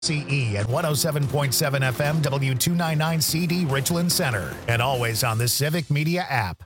CE at 107.7 FM W299CD Richland Center, and always on the Civic Media app.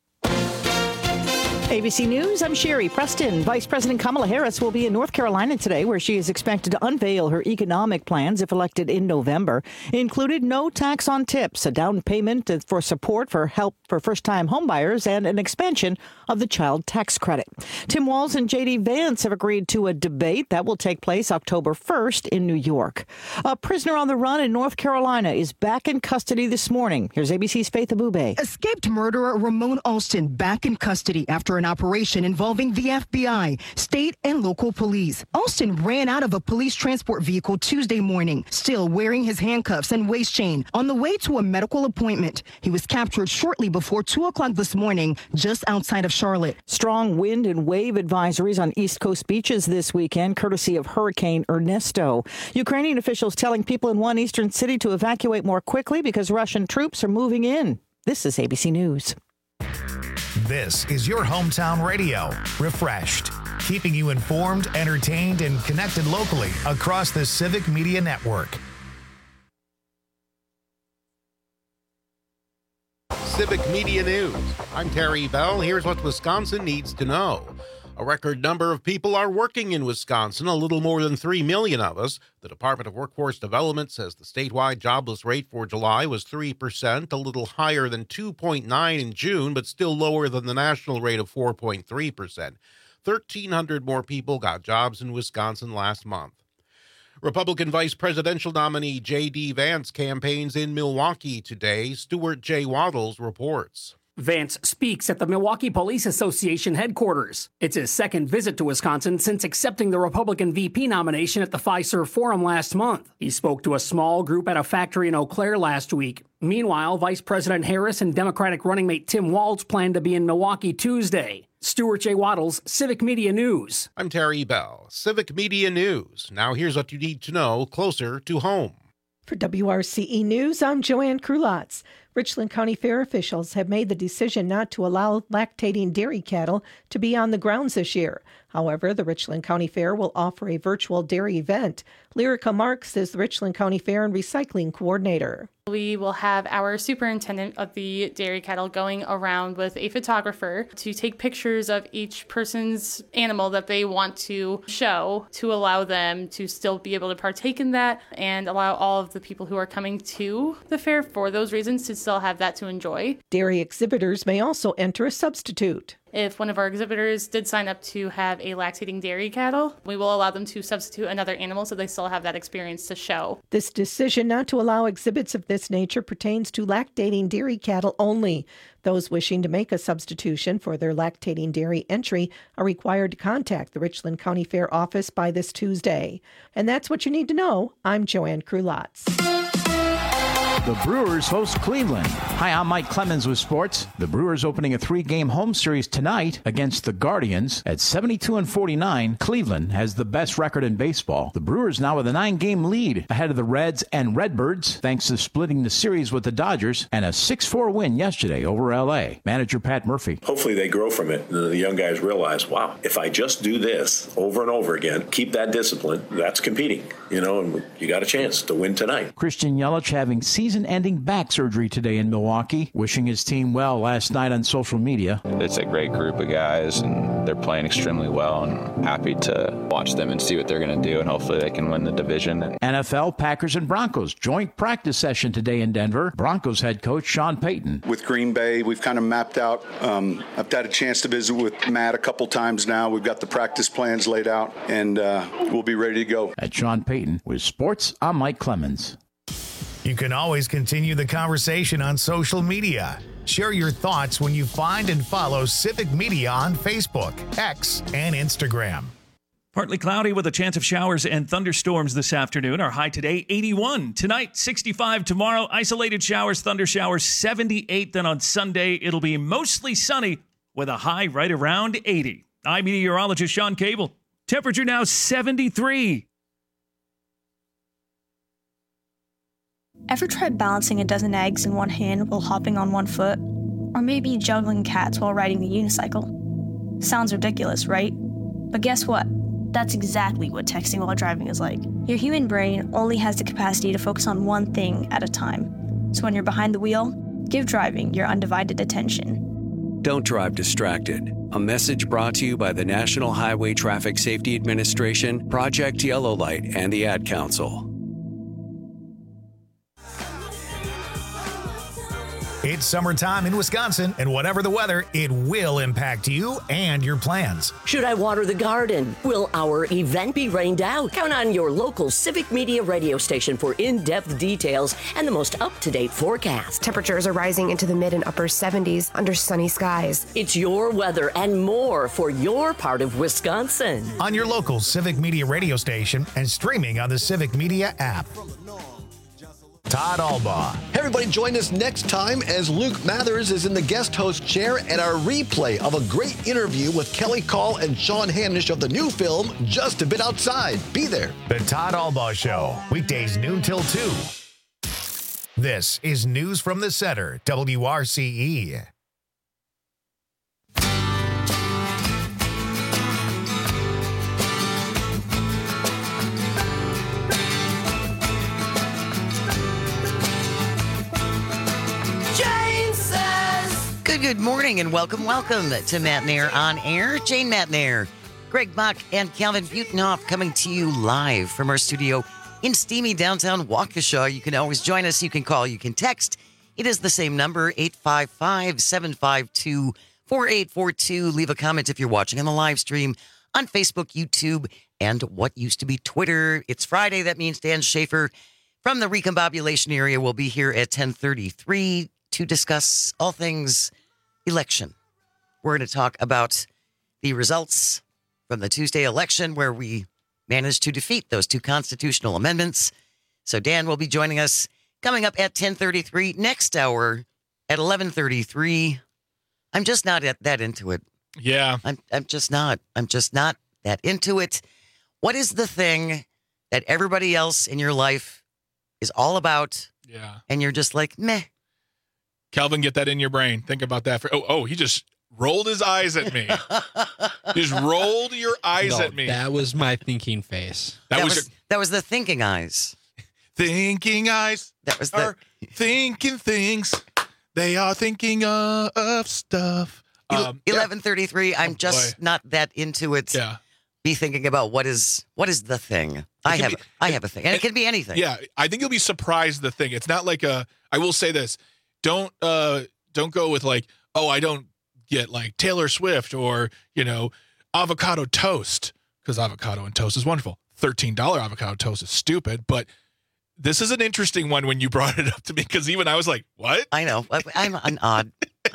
ABC News, I'm Sherry Preston. Vice President Kamala Harris will be in North Carolina today, where she is expected to unveil her economic plans if elected in November. Included no tax on tips, a down payment for support for help for first-time homebuyers, and an expansion of the child tax credit. Tim Walz and J.D. Vance have agreed to a debate that will take place October 1st in New York. A prisoner on the run in North Carolina is back in custody this morning. Here's ABC's Faith Abube. Escaped murderer Ramon Alston back in custody after an operation involving the FBI, state and local police. Alston ran out of a police transport vehicle Tuesday morning, still wearing his handcuffs and waist chain, on the way to a medical appointment. He was captured shortly before 2 o'clock this morning, just outside of Charlotte. Strong wind and wave advisories on East Coast beaches this weekend, courtesy of Hurricane Ernesto. Ukrainian officials telling people in one eastern city to evacuate more quickly because Russian troops are moving in. This is ABC News. This is your hometown radio, refreshed, keeping you informed, entertained, and connected locally across the Civic Media Network. Civic Media News. I'm Terry Bell. Here's what Wisconsin needs to know. A record number of people are working in Wisconsin, a little more than 3 million of us. The Department of Workforce Development says the statewide jobless rate for July was 3%, a little higher than 2.9% in June, but still lower than the national rate of 4.3%. 1,300 more people got jobs in Wisconsin last month. Republican vice presidential nominee J.D. Vance campaigns in Milwaukee today. Stuart J. Waddles reports. Vance speaks at the Milwaukee Police Association headquarters. It's his second visit to Wisconsin since accepting the Republican VP nomination at the Fiserv Forum last month. He spoke to a small group at a factory in Eau Claire last week. Meanwhile, Vice President Harris and Democratic running mate Tim Walz plan to be in Milwaukee Tuesday. Stuart J. Waddles, Civic Media News. I'm Terry Bell, Civic Media News. Now here's what you need to know closer to home. For WRCE News, I'm Joanne Krulotz. Richland County Fair officials have made the decision not to allow lactating dairy cattle to be on the grounds this year. However, the Richland County Fair will offer a virtual dairy event. Lyrica Marks is the Richland County Fair and Recycling Coordinator. We will have our superintendent of the dairy cattle going around with a photographer to take pictures of each person's animal that they want to show, to allow them to still be able to partake in that and allow all of the people who are coming to the fair for those reasons to still have that to enjoy. Dairy exhibitors may also enter a substitute. If one of our exhibitors did sign up to have a lactating dairy cattle, we will allow them to substitute another animal so they still have that experience to show. This decision not to allow exhibits of this nature pertains to lactating dairy cattle only. Those wishing to make a substitution for their lactating dairy entry are required to contact the Richland County Fair office by this Tuesday. And that's what you need to know. I'm Joanne Krulotz. The Brewers host Cleveland. Hi, I'm Mike Clemens with sports. The Brewers opening a 3-game home series tonight against the Guardians. At 72-49, Cleveland has the best record in baseball. The Brewers now with a 9-game lead ahead of the Reds and Redbirds, thanks to splitting the series with the Dodgers, and a 6-4 win yesterday over L.A. Manager Pat Murphy. Hopefully they grow from it. The young guys realize, wow, if I just do this over and over again, keep that discipline, that's competing, and you got a chance to win tonight. Christian Yelich having season-ending back surgery today in Milwaukee, wishing his team well last night on social media. It's a great group of guys, and they're playing extremely well, and happy to watch them and see what they're going to do, and hopefully they can win the division. NFL, Packers, and Broncos joint practice session today in Denver. Broncos head coach Sean Payton. With Green Bay, we've kind of mapped out. I've had a chance to visit with Matt a couple times now. We've got the practice plans laid out, and we'll be ready to go. At Sean Payton with sports, I'm Mike Clemens. You can always continue the conversation on social media. Share your thoughts when you find and follow Civic Media on Facebook, X, and Instagram. Partly cloudy with a chance of showers and thunderstorms this afternoon. Our high today, 81. Tonight, 65. Tomorrow, isolated showers, thunder showers, 78. Then on Sunday, it'll be mostly sunny with a high right around 80. I'm meteorologist Sean Cable. Temperature now 73. Ever tried balancing a dozen eggs in one hand while hopping on one foot? Or maybe juggling cats while riding a unicycle? Sounds ridiculous, right? But guess what? That's exactly what texting while driving is like. Your human brain only has the capacity to focus on one thing at a time. So when you're behind the wheel, give driving your undivided attention. Don't drive distracted. A message brought to you by the National Highway Traffic Safety Administration, Project Yellow Light, and the Ad Council. It's summertime in Wisconsin, and whatever the weather, it will impact you and your plans. Should I water the garden? Will our event be rained out? Count on your local Civic Media radio station for in-depth details and the most up-to-date forecast. Temperatures are rising into the mid and upper 70s under sunny skies. It's your weather and more for your part of Wisconsin. On your local Civic Media radio station and streaming on the Civic Media app. Todd Albaugh. Hey everybody, join us next time as Luke Mathers is in the guest host chair at our replay of a great interview with Kelly Call and Sean Hanisch of the new film, Just a Bit Outside. Be there. The Todd Albaugh Show, weekdays noon till 2. This is News from the Center, WRCE. Good morning and welcome to Matt Nair on Air. Jane Matt Nair, Greg Bach, and Calvin Butenhoff coming to you live from our studio in steamy downtown Waukesha. You can always join us. You can call. You can text. It is the same number, 855-752-4842. Leave a comment if you're watching on the live stream on Facebook, YouTube, and what used to be Twitter. It's Friday. That means Dan Schaefer from the Recombobulation area will be here at 10:33 to discuss all things election. We're going to talk about the results from the Tuesday election where we managed to defeat those two constitutional amendments. So Dan will be joining us coming up at 10:33. Next hour at 11:33. I'm just not that into it. Yeah. I'm just not that into it. What is the thing that everybody else in your life is all about? Yeah. And you're just like, meh. Calvin, get that in your brain. Think about that. He just rolled his eyes at me. Just rolled your eyes at me. That was my thinking face. That was the thinking eyes. Thinking eyes. That was thinking things. They are thinking of stuff. 11:33. I'm just not that into it. Yeah. Be thinking about what is the thing. I have a thing, and it can be anything. Yeah, I think you'll be surprised. The thing. It's not like I will say this. Don't go with like, I don't get like Taylor Swift or, avocado toast, because avocado and toast is wonderful. $13 avocado toast is stupid, but this is an interesting one when you brought it up to me, because even I was like, what? I know. I'm odd.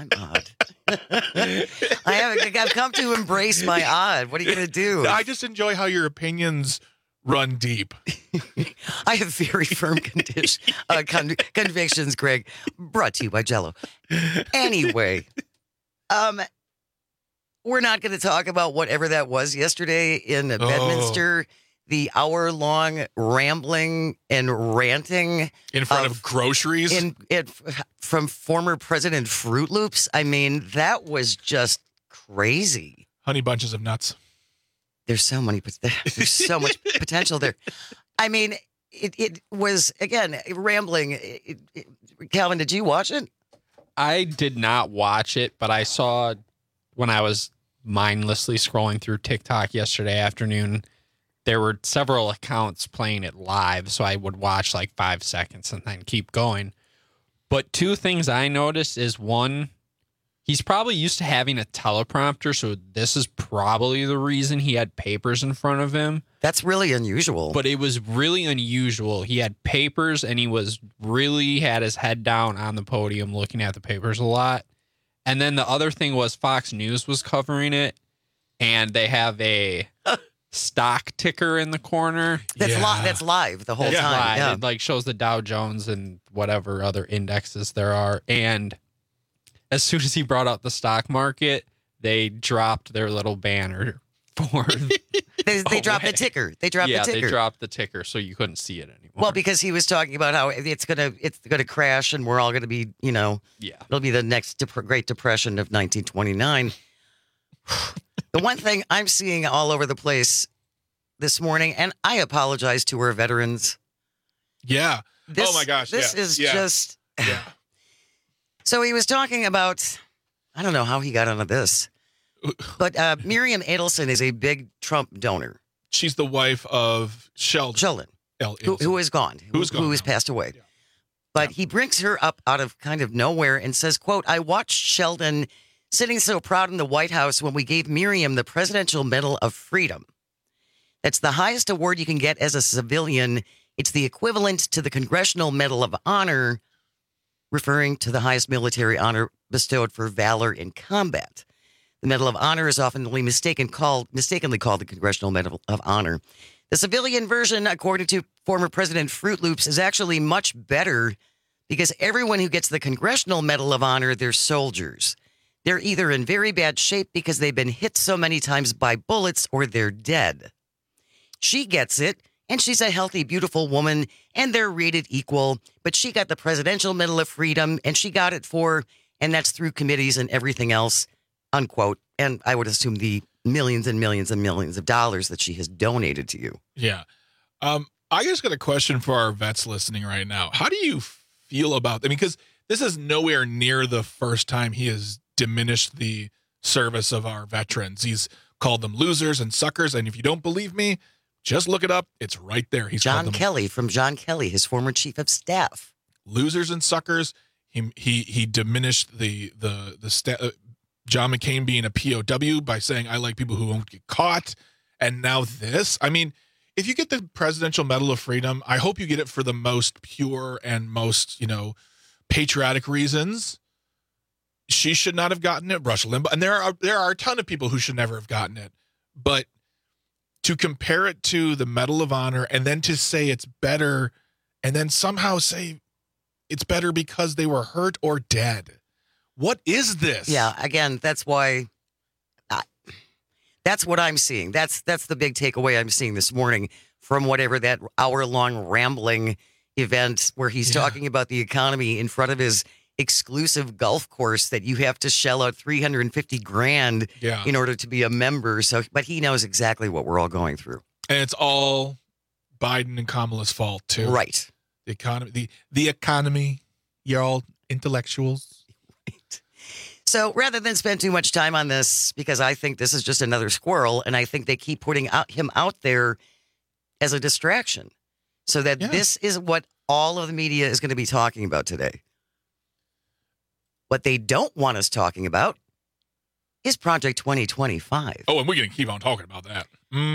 I've come to embrace my odd. What are you going to do? I just enjoy how your opinions run deep. I have very firm convictions, Greg. Brought to you by Jell-O. Anyway, we're not going to talk about whatever that was yesterday in Bedminster. The hour-long rambling and ranting in front of groceries from former President Fruit Loops. I mean, that was just crazy. Honey bunches of nuts. There's so much potential there. I mean, it was, again, rambling. Calvin, did you watch it? I did not watch it, but I saw when I was mindlessly scrolling through TikTok yesterday afternoon, there were several accounts playing it live, so I would watch like 5 seconds and then keep going. But two things I noticed is, one, he's probably used to having a teleprompter, so this is probably the reason he had papers in front of him. That's really unusual. But it was really unusual. He had papers, and he was really had his head down on the podium looking at the papers a lot. And then the other thing was Fox News was covering it, and they have a stock ticker in the corner. That's live the whole time. Live. Yeah. It like shows the Dow Jones and whatever other indexes there are. And as soon as he brought up the stock market, they dropped their little banner for they dropped the ticker. They dropped the ticker. They dropped the ticker so you couldn't see it anymore. Well, because he was talking about how it's gonna crash and we're all gonna be, it'll be the next Great Depression of 1929. The one thing I'm seeing all over the place this morning, and I apologize to our veterans. Yeah. Oh my gosh. This is just. Yeah. So he was talking about, I don't know how he got onto this, but Miriam Adelson is a big Trump donor. She's the wife of Sheldon. Who is gone. Who has now. passed away. Yeah. But he brings her up out of kind of nowhere and says, quote, I watched Sheldon sitting so proud in the White House when we gave Miriam the Presidential Medal of Freedom. That's the highest award you can get as a civilian. It's the equivalent to the Congressional Medal of Honor, referring to the highest military honor bestowed for valor in combat. The Medal of Honor is often mistakenly called the Congressional Medal of Honor. The civilian version, according to former President Fruit Loops, is actually much better because everyone who gets the Congressional Medal of Honor, they're soldiers. They're either in very bad shape because they've been hit so many times by bullets or they're dead. She gets it, and she's a healthy, beautiful woman, and they're rated equal, but she got the Presidential Medal of Freedom, and she got it and that's through committees and everything else, unquote. And I would assume the millions and millions and millions of dollars that she has donated to you. Yeah. I just got a question for our vets listening right now. How do you feel about, because this is nowhere near the first time he has diminished the service of our veterans. He's called them losers and suckers. And if you don't believe me, just look it up. It's right there. He's John Kelly, from John Kelly, his former chief of staff. Losers and suckers. He diminished the John McCain being a POW by saying, I like people who won't get caught. And now this, if you get the Presidential Medal of Freedom, I hope you get it for the most pure and most, patriotic reasons. She should not have gotten it. Rush Limbaugh. And there are a ton of people who should never have gotten it. But to compare it to the Medal of Honor and then to say it's better and then somehow say it's better because they were hurt or dead. What is this? Yeah, again, that's why that's what I'm seeing. That's the big takeaway I'm seeing this morning from whatever that hour-long rambling event where he's talking about the economy in front of his exclusive golf course that you have to shell out $350,000 in order to be a member. So, but he knows exactly what we're all going through. And it's all Biden and Kamala's fault too. Right. The economy, you're all intellectuals. Right. So rather than spend too much time on this, because I think this is just another squirrel, and I think they keep putting him out there as a distraction so that this is what all of the media is going to be talking about today. What they don't want us talking about is Project 2025. Oh, and we're going to keep on talking about that.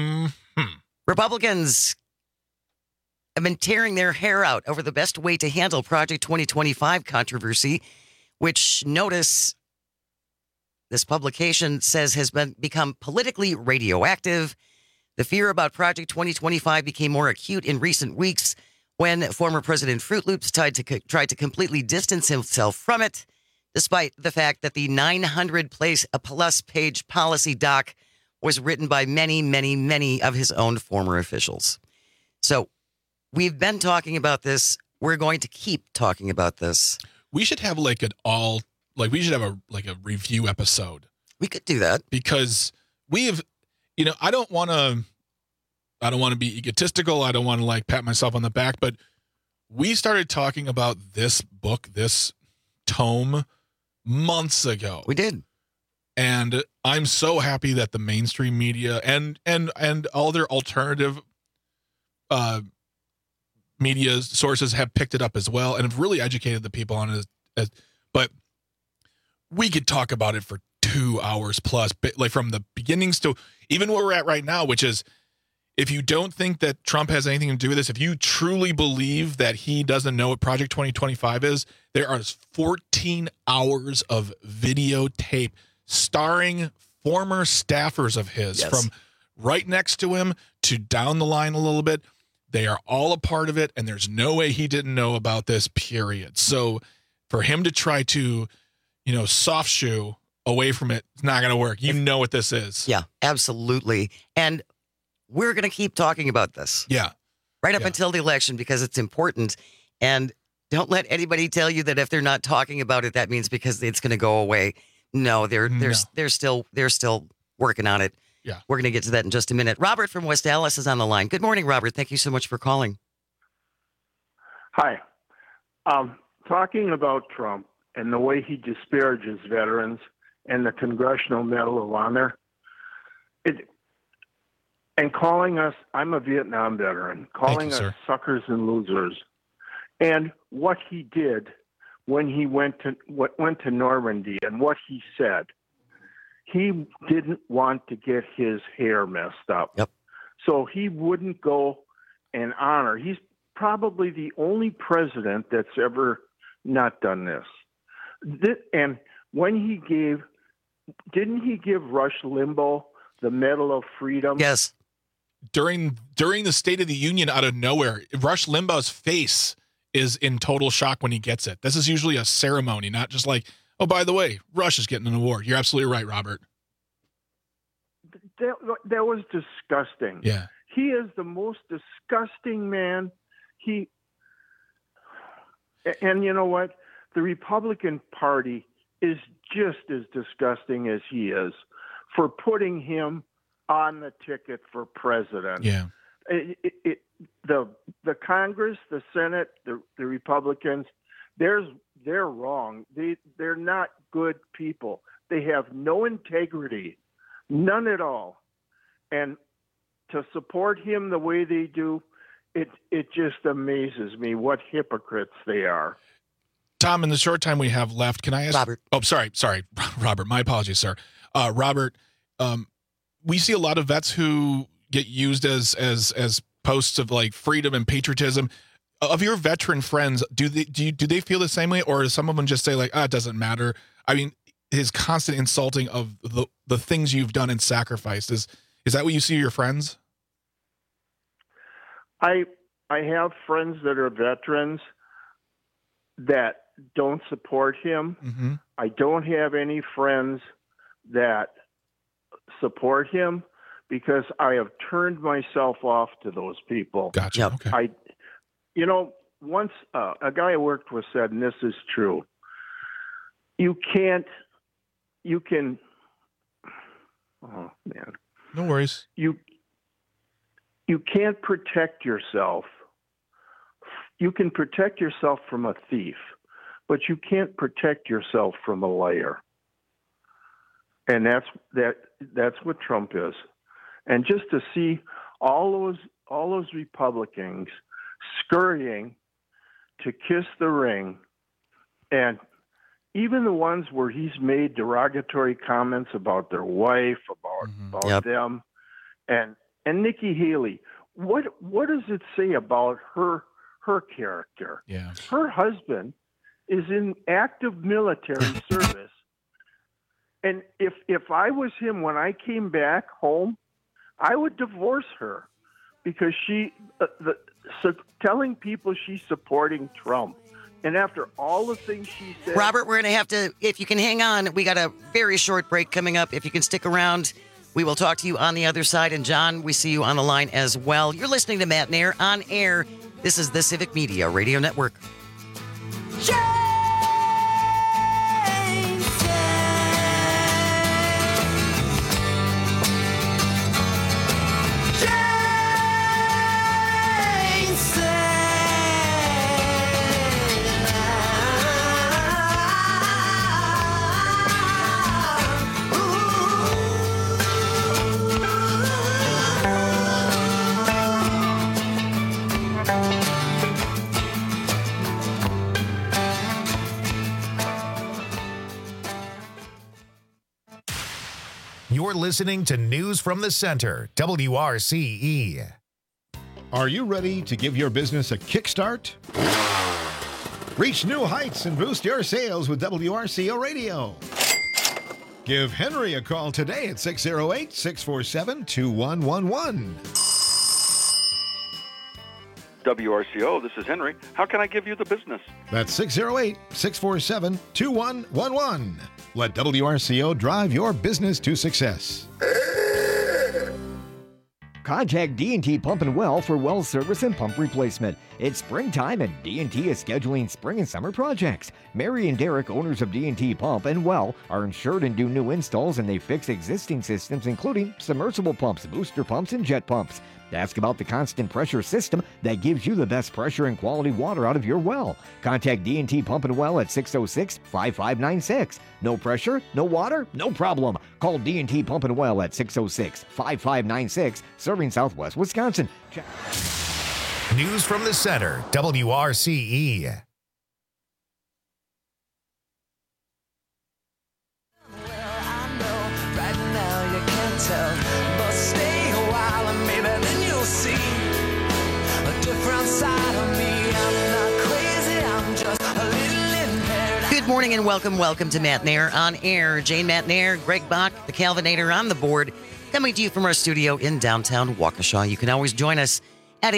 Republicans have been tearing their hair out over the best way to handle Project 2025 controversy, which notice this publication says has become politically radioactive. The fear about Project 2025 became more acute in recent weeks when former President Fruit Loops tried to completely distance himself from it, despite the fact that the 900-plus page policy doc was written by many, many, many of his own former officials. So we've been talking about this. We're going to keep talking about this. We should have we should have a review episode. We could do that because we've, I don't want to be egotistical. I don't want to pat myself on the back, but we started talking about this book, this tome months ago. We did. And I'm so happy that the mainstream media and all their alternative media sources have picked it up as well and have really educated the people on it. But we could talk about it for 2 hours plus, from the beginnings to even where we're at right now, which is if you don't think that Trump has anything to do with this, if you truly believe that he doesn't know what Project 2025 is, there are 14 hours of videotape starring former staffers of his from right next to him to down the line a little bit. They are all a part of it, and there's no way he didn't know about this, period. So for him to try to, soft shoe away from it, it's not going to work. You know what this is. Yeah, absolutely. And we're going to keep talking about this. Yeah. Right up until the election because it's important. And don't let anybody tell you that if they're not talking about it, that means because it's going to go away. No, they're still working on it. Yeah. We're going to get to that in just a minute. Robert from West Dallas is on the line. Good morning, Robert. Thank you so much for calling. Hi. Talking about Trump and the way he disparages veterans and the Congressional Medal of Honor, and calling us, I'm a Vietnam veteran, calling us suckers and losers. And what he did when he went to Normandy and what he said, he didn't want to get his hair messed up. Yep. So he wouldn't go and honor. He's probably the only president that's ever not done this. And when didn't he give Rush Limbaugh the Medal of Freedom? Yes. During the State of the Union, out of nowhere, Rush Limbaugh's face is in total shock when he gets it. This is usually a ceremony, not just like, oh, by the way, Rush is getting an award. You're absolutely right, Robert. That was disgusting. Yeah. He is the most disgusting man. And you know what? The Republican Party is just as disgusting as he is for putting him on the ticket for president. Yeah. The Congress, the Senate, the Republicans, they're wrong. They're not good people. They have no integrity, none at all. And to support him the way they do, it just amazes me what hypocrites they are. Tom, in the short time we have left, can I ask? Robert. Oh, sorry, Robert. My apologies, sir. Robert, we see a lot of vets who get used as posts of like freedom and patriotism. Of your veteran friends, do they feel the same way, or does some of them just say like, it doesn't matter? I mean, his constant insulting of the things you've done and sacrificed, is that what you see your friends? I have friends that are veterans that don't support him. Mm-hmm. I don't have any friends that support him because I have turned myself off to those people. Gotcha. Yep. Okay. Once a guy I worked with said, and this is true, you can, oh man. No worries. You can't protect yourself. You can protect yourself from a thief, but you can't protect yourself from a liar. And that's what Trump is. And just to see all those Republicans scurrying to kiss the ring, and even the ones where he's made derogatory comments about their wife, about them, and Nikki Haley, what does it say about her character? Yeah. Her husband is in active military service. And if I was him when I came back home, I would divorce her because telling people she's supporting Trump. And after all the things she said... Robert, we're going to have to, if you can hang on, we got a very short break coming up. If you can stick around, we will talk to you on the other side. And John, we see you on the line as well. You're listening to Matt Nair on air. This is the Civic Media Radio Network. You're listening to News from the Center, WRCE. Are you ready to give your business a kickstart? Reach new heights and boost your sales with WRCO Radio. Give Henry a call today at 608-647-2111. WRCO, this is Henry. How can I give you the business? That's 608-647-2111. Let WRCO drive your business to success. Contact D&T Pump and Well for well service and pump replacement. It's springtime and D&T is scheduling spring and summer projects. Mary and Derek, owners of D&T Pump and Well, are insured and do new installs, and they fix existing systems including submersible pumps, booster pumps, and jet pumps. Ask about the constant pressure system that gives you the best pressure and quality water out of your well. Contact D&T Pump and Well at 606-5596. No pressure, no water, no problem. Call D&T Pump and Well at 606-5596, serving Southwest Wisconsin. News from the center, WRCE. Good morning and welcome to Matt Nair on Air. Jane Matt Nair, Greg Bach, the Calvinator on the board, coming to you from our studio in downtown Waukesha. You can always join us at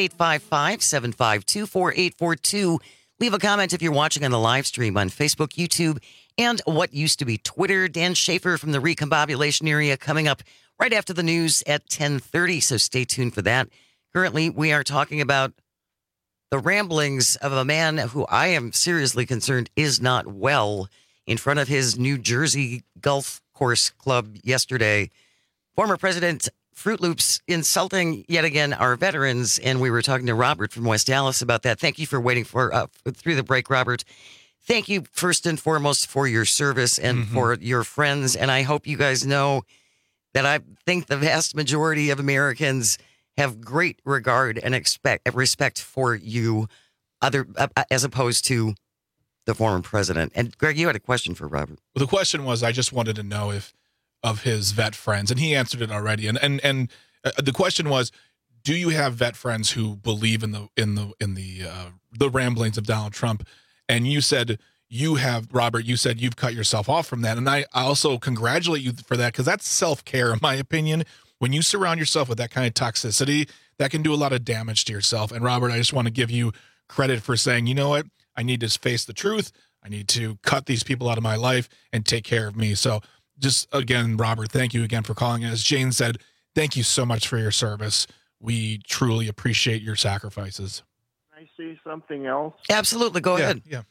855-752-4842. Leave a comment if you're watching on the live stream on Facebook, YouTube, and what used to be Twitter. Dan Schaefer from the Recombobulation area coming up right after the news at 10:30, so stay tuned for that. Currently, we are talking about the ramblings of a man who I am seriously concerned is not well in front of his New Jersey golf course club yesterday. Former President Fruit Loops insulting yet again our veterans, and we were talking to Robert from West Dallas about that. Thank you for waiting for through the break, Robert. Thank you first and foremost for your service and for your friends, and I hope you guys know that I think the vast majority of Americans have great regard and respect for you, as opposed to the former president. And Greg, you had a question for Robert. Well, the question was, I just wanted to know if of his vet friends, and he answered it already. And the question was, do you have vet friends who believe in the ramblings of Donald Trump? And you said you have, Robert. You said you've cut yourself off from that, and I also congratulate you for that, because that's self-care, in my opinion. When you surround yourself with that kind of toxicity, that can do a lot of damage to yourself. And Robert, I just want to give you credit for saying, you know what? I need to face the truth. I need to cut these people out of my life and take care of me. So just again, Robert, thank you again for calling. As Jane said, thank you so much for your service. We truly appreciate your sacrifices. Can I say something else? Absolutely. Go ahead. Yeah.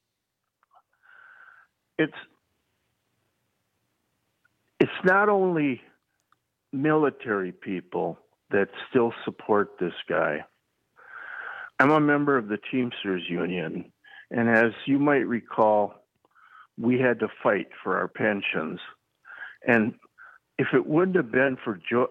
It's not only military people that still support this guy. I'm a member of the Teamsters Union, and as you might recall, we had to fight for our pensions. And if it wouldn't have been for Joe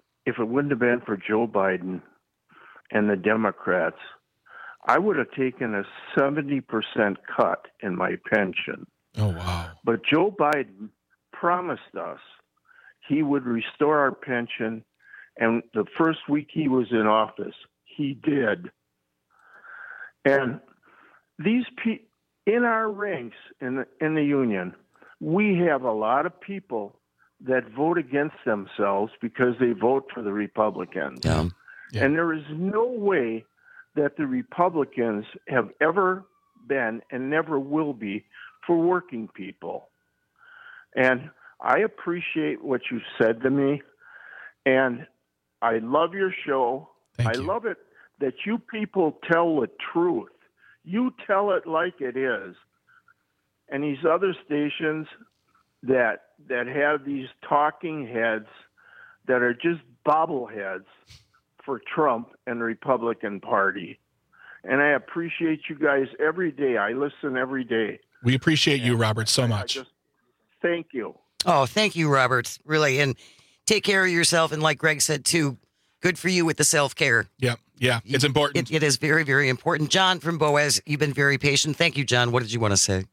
Biden and the Democrats, I would have taken a 70% cut in my pension. Oh, wow. But Joe Biden promised us he would restore our pension, and the first week he was in office, he did. And these in our ranks in the union, we have a lot of people that vote against themselves because they vote for the Republicans. Yeah. And there is no way that the Republicans have ever been and never will be for working people. And I appreciate what you said to me, and I love your show. I love it that you people tell the truth. You tell it like it is. And these other stations that have these talking heads that are just bobbleheads for Trump and the Republican Party. And I appreciate you guys every day. I listen every day. We appreciate you, Robert, so much. Thank you. Oh, thank you, Robert. Really. And take care of yourself. And like Greg said, too, good for you with the self-care. Yeah. It's important. It is very, very important. John from Boaz, you've been very patient. Thank you, John. What did you want to say?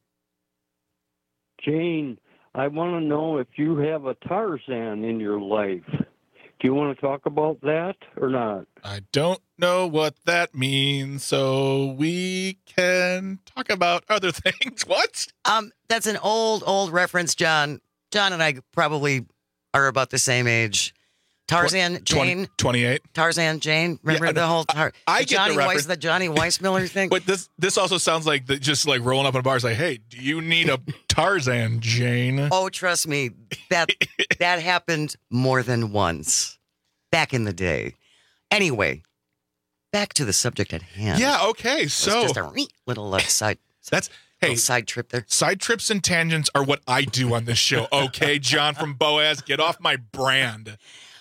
Jane, I want to know if you have a Tarzan in your life. Do you want to talk about that or not? I don't know what that means, so we can talk about other things. What? That's an old reference, John. John and I probably are about the same age. Tarzan, Jane. 28. Tarzan, Jane. Remember the whole I get the reference. The Johnny Weissmuller thing? But this also sounds like just like rolling up in a bar. It's like, hey, do you need a Tarzan, Jane? Oh, trust me, that happened more than once back in the day. Anyway, back to the subject at hand. Yeah, okay. So just a little side trip there. Side trips and tangents are what I do on this show. Okay, John from Boaz, get off my brand.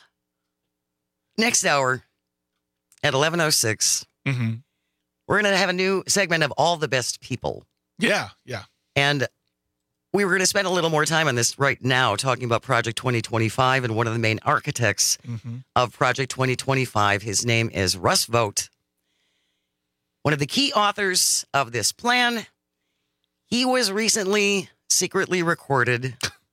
Next hour at 11:06, we're going to have a new segment of All the Best People. Yeah. And we were going to spend a little more time on this right now, talking about Project 2025 and one of the main architects of Project 2025. His name is Russ Vought, one of the key authors of this plan. He was recently secretly recorded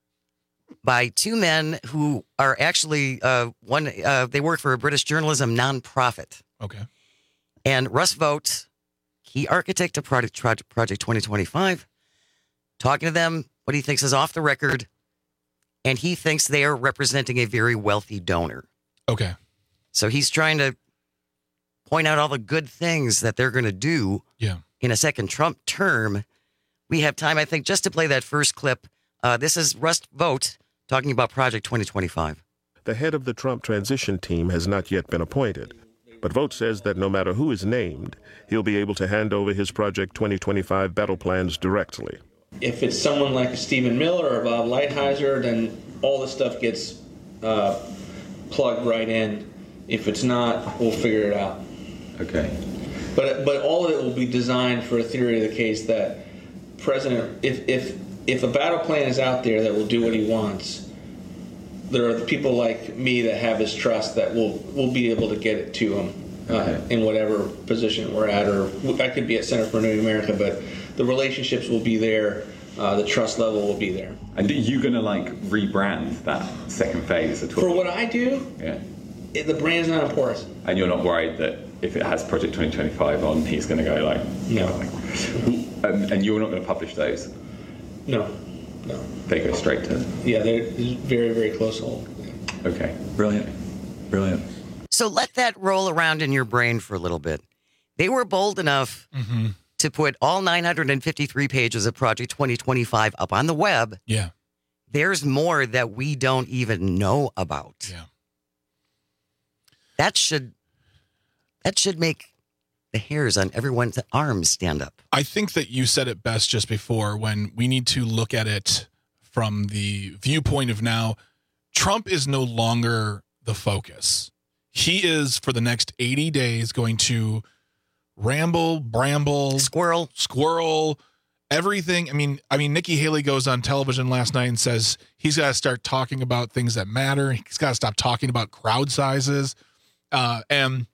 by two men who are actually they work for a British journalism nonprofit. Okay. And Russ Vought, key architect of Project 2025, talking to them, what he thinks is off the record, and he thinks they are representing a very wealthy donor. Okay. So he's trying to point out all the good things that they're going to do in a second Trump term. We have time, I think, just to play that first clip. This is Russ Vought talking about Project 2025. The head of the Trump transition team has not yet been appointed, but Vought says that no matter who is named, he'll be able to hand over his Project 2025 battle plans directly. If it's someone like Stephen Miller or Bob Lighthizer, then all this stuff gets plugged right in. If it's not, we'll figure it out. Okay. But all of it will be designed for a theory of the case that President, if a battle plan is out there that will do what he wants, there are people like me that have his trust that will be able to get it to him in whatever position we're at, or I could be at Center for New America, but the relationships will be there, the trust level will be there. And are you going to rebrand that second phase at all? For what I do, the brand's not important. And you're not worried that if it has Project 2025 on, he's going to go no. And you're not going to publish those? No. They go straight to... Yeah, they're very, very close hold. Okay, brilliant. So let that roll around in your brain for a little bit. They were bold enough to put all 953 pages of Project 2025 up on the web. Yeah. There's more that we don't even know about. Yeah. That should make the hairs on everyone's arms stand up. I think that you said it best just before, when we need to look at it from the viewpoint of now, Trump is no longer the focus. He is, for the next 80 days, going to bramble, squirrel, everything. I mean, Nikki Haley goes on television last night and says he's got to start talking about things that matter. He's got to stop talking about crowd sizes. And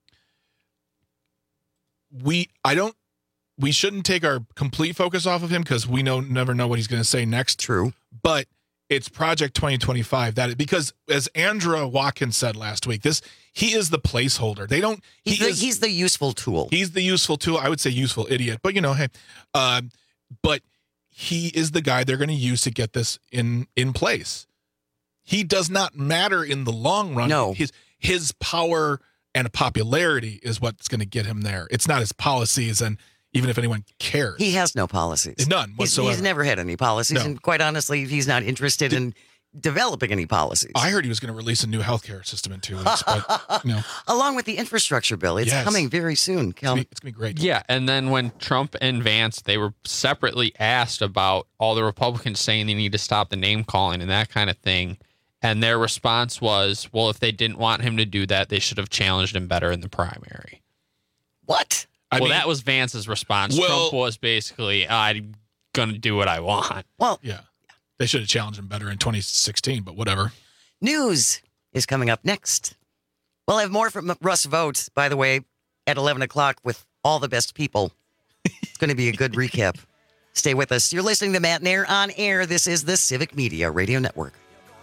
we shouldn't take our complete focus off of him, because we never know what he's going to say next. True. But it's Project 2025 because, as Andra Watkins said last week, he is the placeholder. He's the useful tool. He's the useful tool. I would say useful idiot, but but he is the guy they're going to use to get this in place. He does not matter in the long run. No. His power and popularity is what's going to get him there. It's not his policies, and even if anyone cares. He has no policies. None whatsoever. He's never had any policies, No. and quite honestly, he's not interested in developing any policies. I heard he was going to release a new healthcare system in 2 weeks, but along with the infrastructure bill. It's coming very soon, Cal. It's going to be great. Yeah, and then when Trump and Vance, they were separately asked about all the Republicans saying they need to stop the name calling and that kind of thing. And their response was, well, if they didn't want him to do that, they should have challenged him better in the primary. What? That was Vance's response. Trump was basically, I'm going to do what I want. Well, yeah. They should have challenged him better in 2016, but whatever. News is coming up next. We'll have more from Russ Vought, by the way, at 11 o'clock with All the Best People. It's going to be a good recap. Stay with us. You're listening to Matt and Air on air. This is the Civic Media Radio Network.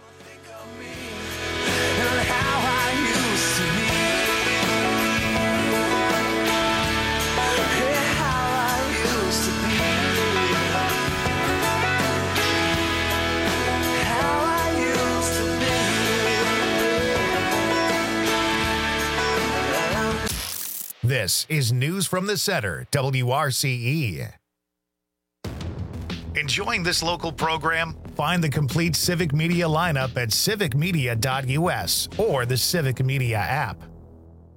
This is News from the Center, WRCE. Enjoying this local program? Find the complete Civic Media lineup at civicmedia.us or the Civic Media app.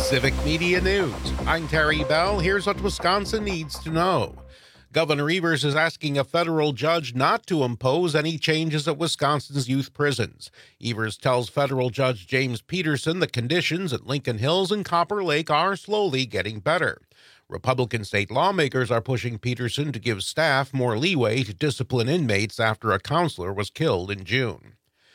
Civic Media News. I'm Terry Bell. Here's what Wisconsin needs to know. Governor Evers is asking a federal judge not to impose any changes at Wisconsin's youth prisons. Evers tells federal judge James Peterson the conditions at Lincoln Hills and Copper Lake are slowly getting better. Republican state lawmakers are pushing Peterson to give staff more leeway to discipline inmates after a counselor was killed in June.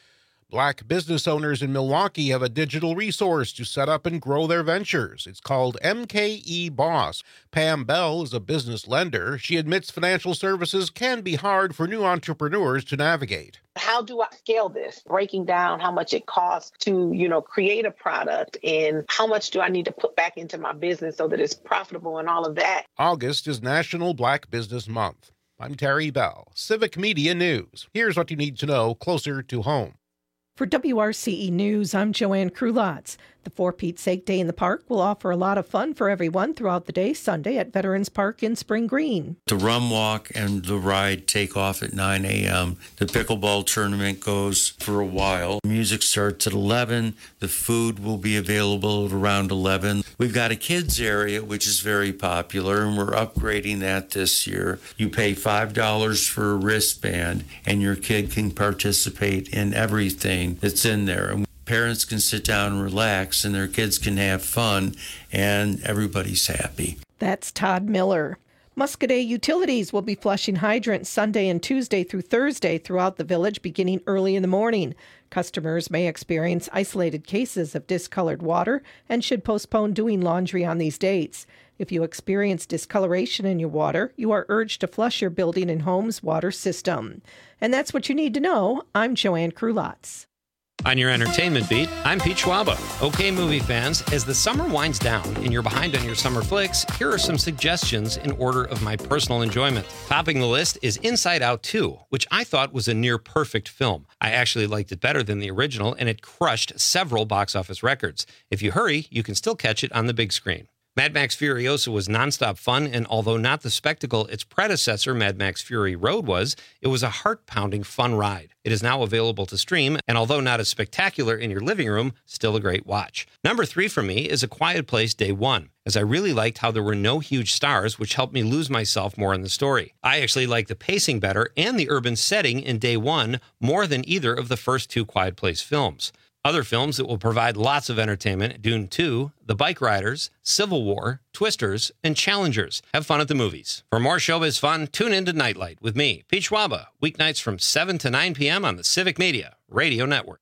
Black business owners in Milwaukee have a digital resource to set up and grow their ventures. It's called MKE Boss. Pam Bell is a business lender. She admits financial services can be hard for new entrepreneurs to navigate. How do I scale this? Breaking down how much it costs to, create a product and how much do I need to put back into my business so that it's profitable and all of that. August is National Black Business Month. I'm Terry Bell, Civic Media News. Here's what you need to know closer to home. For WRCE News, I'm Joanne Krulotz. The For Pete's Sake Day in the Park will offer a lot of fun for everyone throughout the day, Sunday at Veterans Park in Spring Green. The rum walk and the ride take off at 9 a.m. The pickleball tournament goes for a while. Music starts at 11. The food will be available at around 11. We've got a kids area, which is very popular, and we're upgrading that this year. You pay $5 for a wristband, and your kid can participate in everything that's in there. And parents can sit down and relax, and their kids can have fun, and everybody's happy. That's Todd Miller. Muscoda Utilities will be flushing hydrants Sunday and Tuesday through Thursday throughout the village, beginning early in the morning. Customers may experience isolated cases of discolored water and should postpone doing laundry on these dates. If you experience discoloration in your water, you are urged to flush your building and home's water system. And that's what you need to know. I'm Joanne Krulotz. On your entertainment beat, I'm Pete Schwaba. Okay, movie fans, as the summer winds down and you're behind on your summer flicks, here are some suggestions in order of my personal enjoyment. Topping the list is Inside Out 2, which I thought was a near-perfect film. I actually liked it better than the original, and it crushed several box office records. If you hurry, you can still catch it on the big screen. Mad Max Furiosa was nonstop fun, and although not the spectacle its predecessor, Mad Max Fury Road, was, it was a heart-pounding fun ride. It is now available to stream, and although not as spectacular in your living room, still a great watch. Number 3 for me is A Quiet Place Day 1, as I really liked how there were no huge stars, which helped me lose myself more in the story. I actually like the pacing better and the urban setting in Day 1 more than either of the first 2 Quiet Place films. Other films that will provide lots of entertainment: Dune 2, The Bike Riders, Civil War, Twisters, and Challengers. Have fun at the movies. For more showbiz fun, tune in to Nightlight with me, Pete Schwaba, weeknights from 7 to 9 p.m. on the Civic Media Radio Network.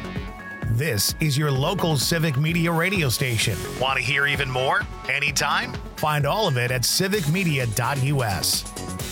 This is your local Civic Media radio station. Want to hear even more? Anytime? Find all of it at civicmedia.us.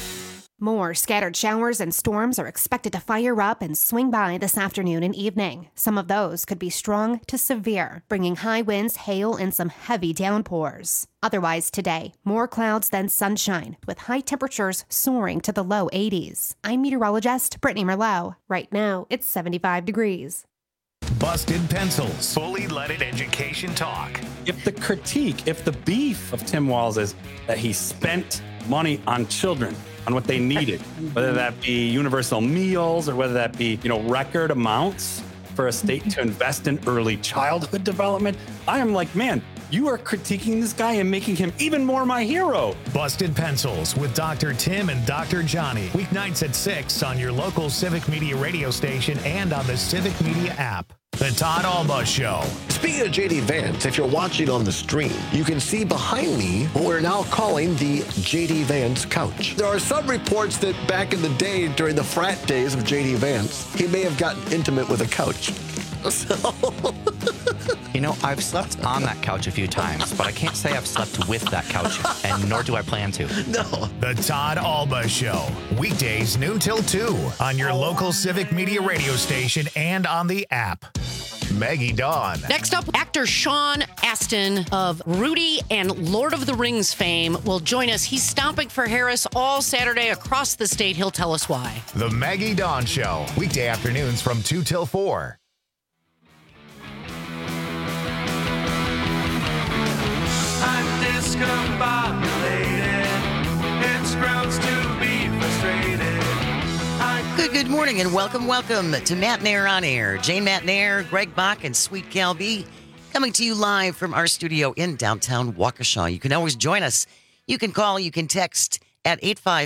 More scattered showers and storms are expected to fire up and swing by this afternoon and evening. Some of those could be strong to severe, bringing high winds, hail, and some heavy downpours. Otherwise today, more clouds than sunshine, with high temperatures soaring to the low 80s. I'm meteorologist Brittany Merlot. Right now, it's 75 degrees. Busted Pencils. Fully leaded education talk. If the beef of Tim Walz is that he spent money on children, on what they needed, whether that be universal meals or whether that be, record amounts for a state to invest in early childhood development, I am like, man, you are critiquing this guy and making him even more my hero. Busted Pencils with Dr. Tim and Dr. Johnny. Weeknights at 6 on your local Civic Media radio station and on the Civic Media app. The Todd Alba Show. Speaking of JD Vance, if you're watching on the stream, you can see behind me what we're now calling the JD Vance couch. There are some reports that back in the day, during the frat days of JD Vance, he may have gotten intimate with a couch. So... I've slept on that couch a few times, but I can't say I've slept with that couch, and nor do I plan to. No. The Todd Alba Show. Weekdays noon till 2 on your local Civic Media radio station and on the app. Maggie Dawn. Next up, actor Sean Astin of Rudy and Lord of the Rings fame will join us. He's stomping for Harris all Saturday across the state. He'll tell us why. The Maggie Dawn Show. Weekday afternoons from 2 till 4. I'm discombobulated. It's grounds to be frustrated. Good morning and welcome to Matt Nair on Air. Jane Matt Nair, Greg Bach, and Sweet Cal B. coming to you live from our studio in downtown Waukesha. You can always join us. You can call, you can text at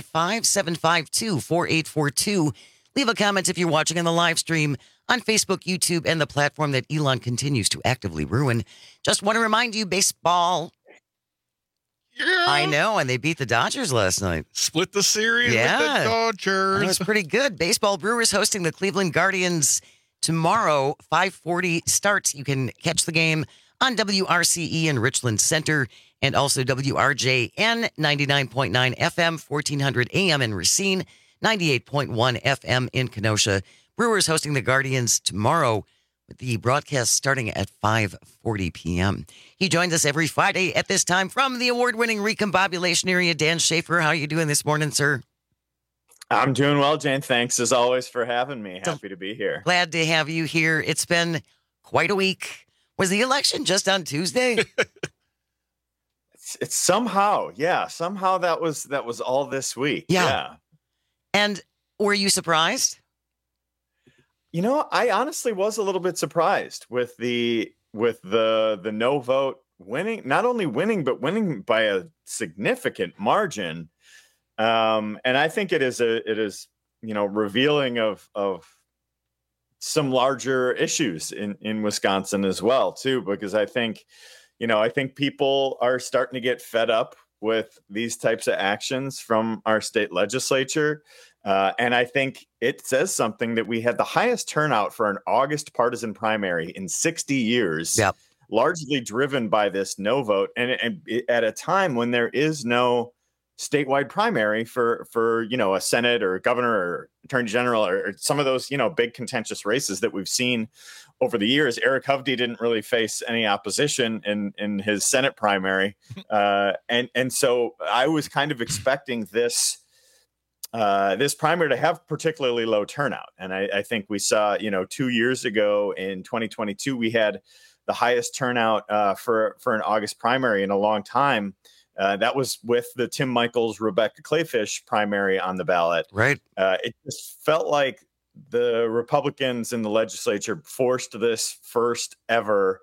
855-752-4842. Leave a comment if you're watching on the live stream on Facebook, YouTube, and the platform that Elon continues to actively ruin. Just want to remind you, baseball. Yeah. I know, and they beat the Dodgers last night. Split the series with the Dodgers. That was pretty good. Baseball, Brewers hosting the Cleveland Guardians tomorrow, 5:40 starts. You can catch the game on WRCE in Richland Center and also WRJN 99.9 FM, 1400 AM in Racine, 98.1 FM in Kenosha. Brewers hosting the Guardians tomorrow with the broadcast starting at 5:40 p.m. He joins us every Friday at this time from the award-winning recombobulation area. Dan Schaefer, how are you doing this morning, sir? I'm doing well, Jane. Thanks as always for having me. Happy to be here. Glad to have you here. It's been quite a week. Was the election just on Tuesday? It's somehow that was all this week. Yeah. And were you surprised? I honestly was a little bit surprised with the no vote winning, not only winning, but winning by a significant margin. And I think it is revealing of some larger issues in Wisconsin as well, too, because I think people are starting to get fed up with these types of actions from our state legislature. And I think it says something that we had the highest turnout for an August partisan primary in 60 years, largely driven by this no vote. And at a time when there is no statewide primary for a Senate or a governor or attorney general or some of those, big contentious races that we've seen over the years. Eric Hovde didn't really face any opposition in his Senate primary. And so I was kind of expecting this primary to have particularly low turnout. And I think we saw, 2 years ago in 2022, we had the highest turnout for an August primary in a long time. That was with the Tim Michaels, Rebecca Clayfish primary on the ballot. Right. It just felt like the Republicans in the legislature forced this first ever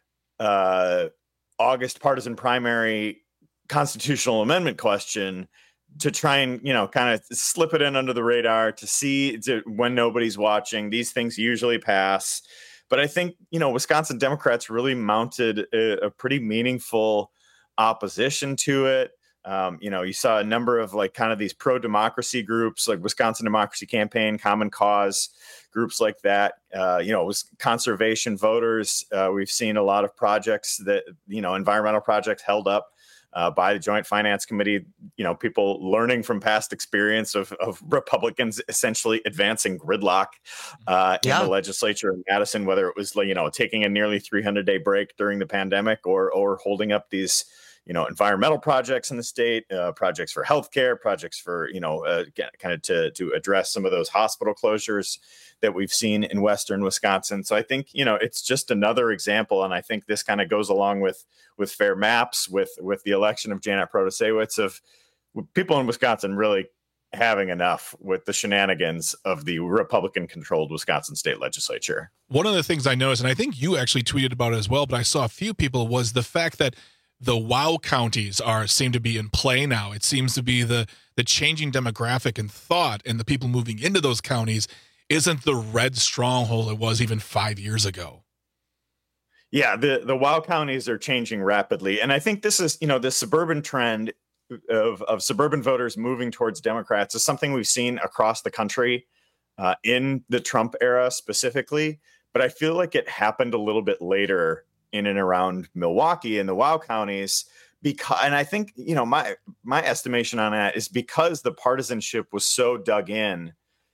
August partisan primary constitutional amendment question to try and, kind of slip it in under the radar to see when nobody's watching. These things usually pass. But I think, Wisconsin Democrats really mounted a pretty meaningful opposition to it. You saw a number of these pro-democracy groups like Wisconsin Democracy Campaign, Common Cause, groups like that. It was conservation voters. We've seen a lot of projects that, environmental projects held up by the Joint Finance Committee, people learning from past experience of Republicans essentially advancing gridlock in the legislature in Madison, whether it was, taking a nearly 300-day break during the pandemic or holding up these, environmental projects in the state, projects for healthcare, projects for, kind of to address some of those hospital closures that we've seen in Western Wisconsin. So I think, it's just another example. And I think this kind of goes along with fair maps, with the election of Janet Protasewicz, of people in Wisconsin really having enough with the shenanigans of the Republican-controlled Wisconsin state legislature. One of the things I noticed, and I think you actually tweeted about it as well, but I saw a few people, was the fact that the WOW counties seem to be in play now. It seems to be the changing demographic and thought, and the people moving into those counties isn't the red stronghold it was even 5 years ago. Yeah, the WOW counties are changing rapidly. And I think this is, the suburban trend of suburban voters moving towards Democrats is something we've seen across the country in the Trump era specifically. But I feel like it happened a little bit later in and around Milwaukee and the WOW counties, and I think, my estimation on that is because the partisanship was so dug in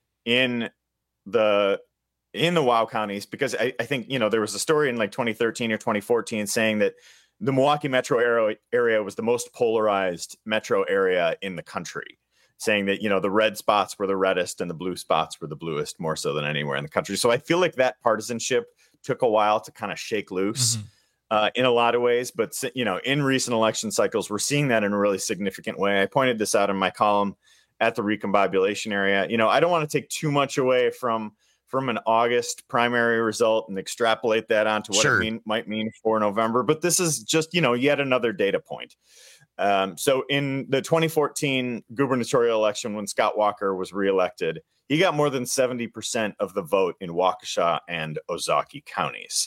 the WOW counties, because I think, there was a story in 2013 or 2014 saying that the Milwaukee metro area was the most polarized metro area in the country, saying that, the red spots were the reddest and the blue spots were the bluest, more so than anywhere in the country. So I feel like that partisanship took a while to kind of shake loose in a lot of ways. But, in recent election cycles, we're seeing that in a really significant way. I pointed this out in my column at the recombobulation area. I don't want to take too much away from from an August primary result and extrapolate that onto what it might mean for November. But this is just, yet another data point. So in the 2014 gubernatorial election, when Scott Walker was reelected, he got more than 70% of the vote in Waukesha and Ozaukee counties.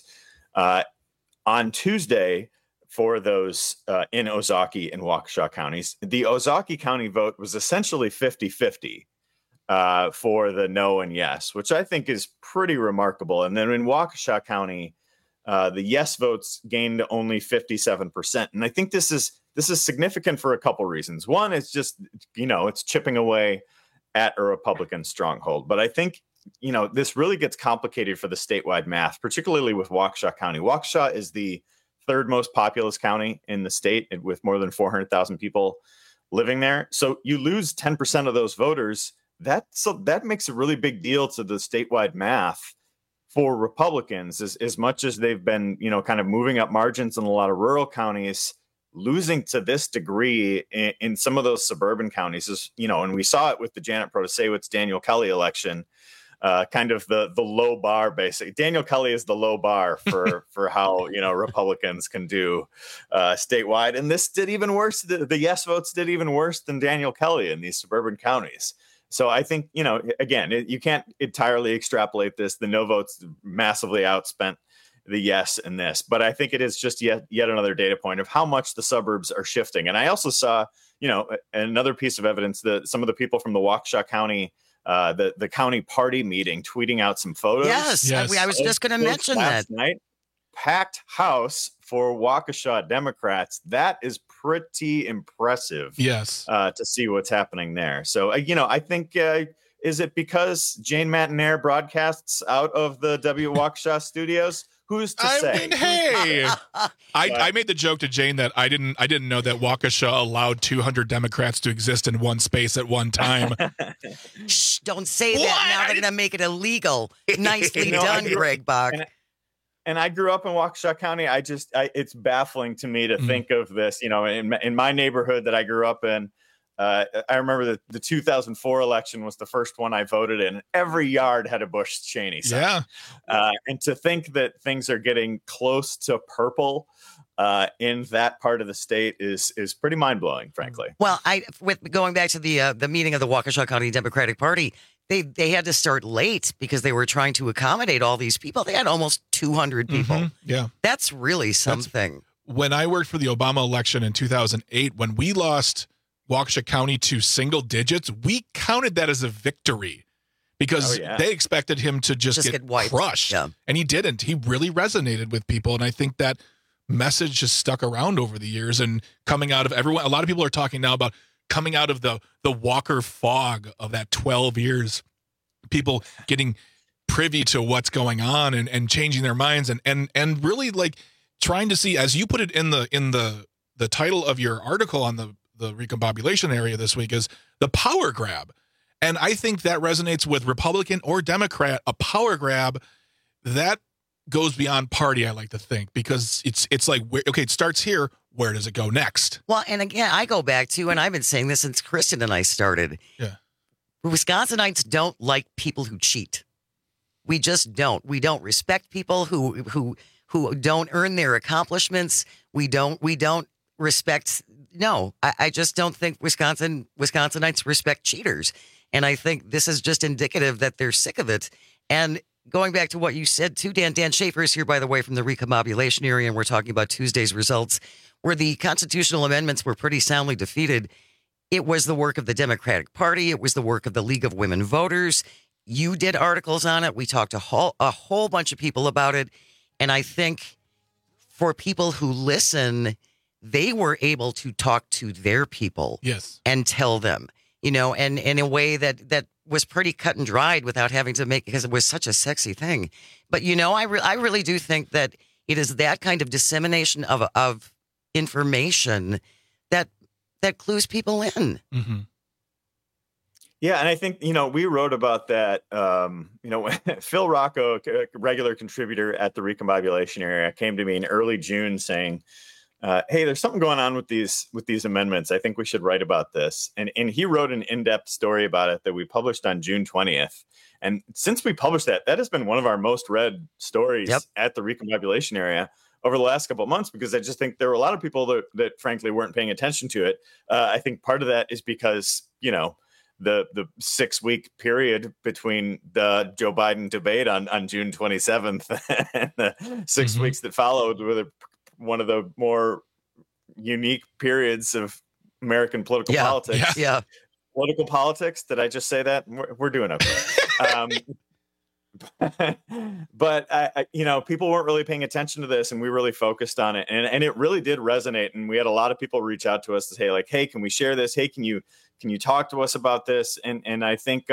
On Tuesday, for those in Ozaukee and Waukesha counties, the Ozaukee County vote was essentially 50-50 for the no and yes, which I think is pretty remarkable. And then in Waukesha County, the yes votes gained only 57%. And I think this is significant for a couple reasons. One, it's just, it's chipping away at a Republican stronghold. But I think, this really gets complicated for the statewide math, particularly with Waukesha County. Waukesha is the third most populous county in the state with more than 400,000 people living there. So you lose 10% of those voters. That makes a really big deal to the statewide math for Republicans, as much as they've been, kind of moving up margins in a lot of rural counties. Losing to this degree in some of those suburban counties is, and we saw it with the Janet Protasewicz Daniel Kelly election, kind of the low bar, basically. Daniel Kelly is the low bar for how, Republicans can do statewide. And this did even worse. The yes votes did even worse than Daniel Kelly in these suburban counties. So I think, again, you can't entirely extrapolate this. The no votes massively outspent the yes in this, but I think it is just yet another data point of how much the suburbs are shifting. And I also saw, another piece of evidence that some of the people from the Waukesha County, the county party meeting, tweeting out some photos. Yes. I was just going to mention that. Night, packed house for Waukesha Democrats. That is pretty impressive. Yes. To see what's happening there. So, I think, is it because Jane Matenaer broadcasts out of the Waukesha studios? Who's to say? I mean, hey, I made the joke to Jane that I didn't know that Waukesha allowed 200 Democrats to exist in one space at one time. Shh, don't say that. Now they're going to make it illegal. Nicely done, Greg Bach. And I grew up in Waukesha County. It's baffling to me to think of this, in my neighborhood that I grew up in. I remember the 2004 election was the first one I voted in. Every yard had a Bush Cheney sign. Yeah. And to think that things are getting close to purple in that part of the state is pretty mind blowing, frankly. Well, with going back to the meeting of the Waukesha County Democratic Party, they had to start late because they were trying to accommodate all these people. They had almost 200 people. Mm-hmm. Yeah. That's really something. When I worked for the Obama election in 2008, when we lost Waukesha County to single digits, we counted that as a victory because they expected him to just get crushed. Yeah. And he didn't. He really resonated with people. And I think that message just stuck around over the years and coming out of everyone. A lot of people are talking now about coming out of the Walker fog of that 12 years, people getting privy to what's going on and changing their minds and really like trying to see, as you put it in the title of your article on the recombobulation area this week, is the power grab. And I think that resonates with Republican or Democrat. A power grab that goes beyond party, I like to think, because it's like, okay, it starts here. Where does it go next? Well, and again, I go back to, and I've been saying this since Kristen and I started. Yeah. Wisconsinites don't like people who cheat. We just don't. We don't respect people who don't earn their accomplishments. We don't respect. No, I just don't think Wisconsinites respect cheaters. And I think this is just indicative that they're sick of it. And going back to what you said too, Dan Schaefer is here, by the way, from the recombobulation area. And we're talking about Tuesday's results where the constitutional amendments were pretty soundly defeated. It was the work of the Democratic Party. It was the work of the League of Women Voters. You did articles on it. We talked to a whole bunch of people about it. And I think for people who listen, they were able to talk to their people. Yes. And tell them, and in a way that was pretty cut and dried without having to make, because it was such a sexy thing. But, I really do think that it is that kind of dissemination of information that clues people in. Mm-hmm. Yeah, and I think, we wrote about that, Phil Rocco, a regular contributor at the Recombobulation area, came to me in early June saying, hey, there's something going on with these amendments. I think we should write about this. And he wrote an in-depth story about it that we published on June 20th. And since we published that has been one of our most read stories at the Recombobulation area over the last couple of months, because I just think there were a lot of people that frankly weren't paying attention to it. I think part of that is because, the 6-week period between the Joe Biden debate on June 27th and the 6 weeks that followed were one of the more unique periods of American political politics. Yeah. Political politics. Did I just say that? We're doing okay. But people weren't really paying attention to this, and we really focused on it, and it really did resonate. And we had a lot of people reach out to us to say, like, "Hey, can we share this? Hey, can you talk to us about this?" And I think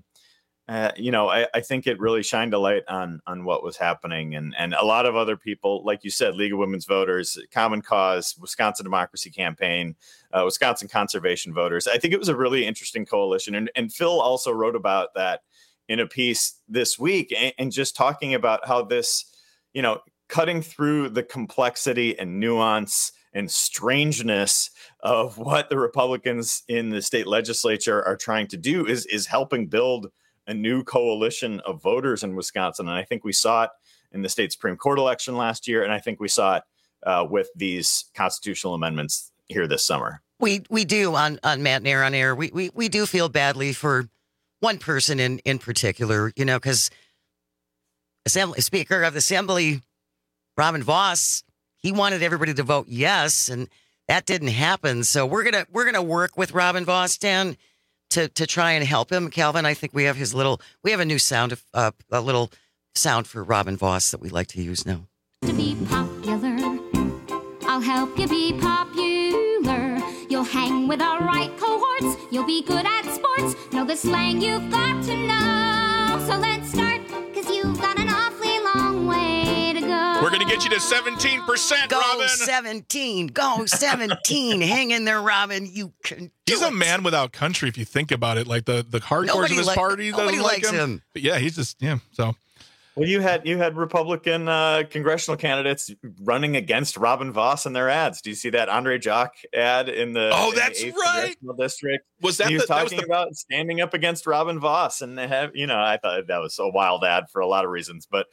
I think it really shined a light on what was happening, and a lot of other people, like you said, League of Women's Voters, Common Cause, Wisconsin Democracy Campaign, Wisconsin Conservation Voters. I think it was a really interesting coalition, and Phil also wrote about that in a piece this week, and just talking about how this, cutting through the complexity and nuance and strangeness of what the Republicans in the state legislature are trying to do is helping build a new coalition of voters in Wisconsin. And I think we saw it in the state Supreme Court election last year, and I think we saw it with these constitutional amendments here this summer. We do on Matt Nair on Air. We do feel badly for one person in particular, because Speaker of the Assembly, Robin Vos, he wanted everybody to vote yes, and that didn't happen. So we're gonna work with Robin Vos, Dan, to try and help him. Calvin, I think we have a new sound, a little sound for Robin Vos that we like to use now. To be popular, I'll help you be popular. You'll hang with our right cohorts. You'll be good at sports. Know the slang you've got to know. So let's start, because you've got an awfully long way to go. We're going to get you to 17%, Go Robin. 17. Go 17. Hang in there, Robin. You can He's a man without country, if you think about it. Like the hardcores of his party. Nobody likes him. But yeah, he's just, so... Well, you had Republican congressional candidates running against Robin Vos in their ads. Do you see that Andre Jock ad in the that's in the 8th right congressional district? Was that he was talking about standing up against Robin Vos, and they have I thought that was a wild ad for a lot of reasons, but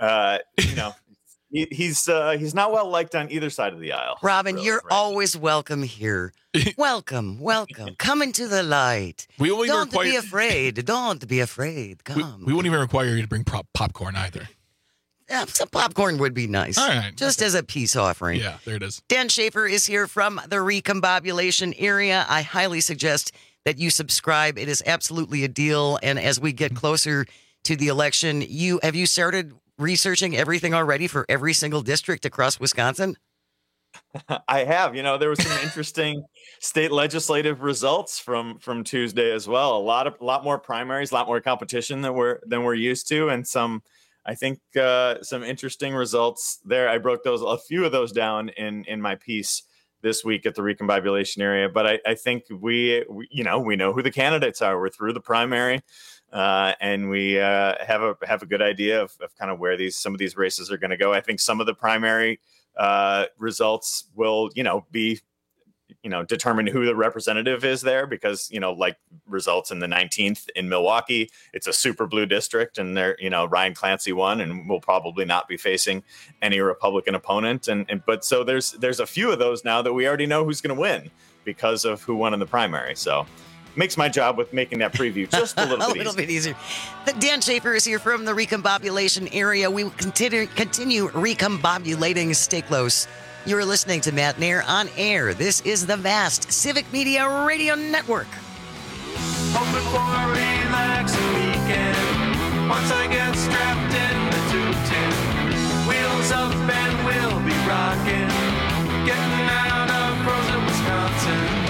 he's not well liked on either side of the aisle. Robin, you're always welcome here. Welcome. Come into the light. Don't be afraid. Don't be afraid. Come. We won't even require you to bring popcorn either. Yeah, some popcorn would be nice. All right. Just as a peace offering. Yeah, there it is. Dan Schaefer is here from the Recombobulation area. I highly suggest that you subscribe. It is absolutely a deal. And as we get closer to the election, have you started researching everything already for every single district across Wisconsin? I have. There was some interesting state legislative results from Tuesday as well. A lot more primaries, a lot more competition than we're used to, and some interesting results there. I broke a few of those down in my piece this week at the Recombobulation area. But I think we know who the candidates are. We're through the primary. And we have a good idea of kind of where some of these races are going to go. I think some of the primary results will, be, determine who the representative is there, because, like results in the 19th in Milwaukee, it's a super blue district, and there, Ryan Clancy won and will probably not be facing any Republican opponent. But so there's a few of those now that we already know who's going to win because of who won in the primary. So makes my job with making that preview just a little bit easier. Dan Schaefer is here from the Recombobulation area. We will continue recombobulating. Stay close. You're listening to Matt Nair on Air. This is the vast Civic Media Radio Network. Hoping for a relaxing weekend. Once I get strapped in the 210, wheels up and we'll be rocking. Getting out of frozen Wisconsin.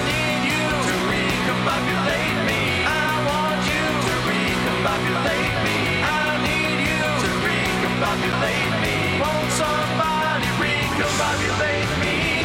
Recombobulate me. I want you to recombobulate me. I need you to recombobulate me. Won't somebody recombobulate me?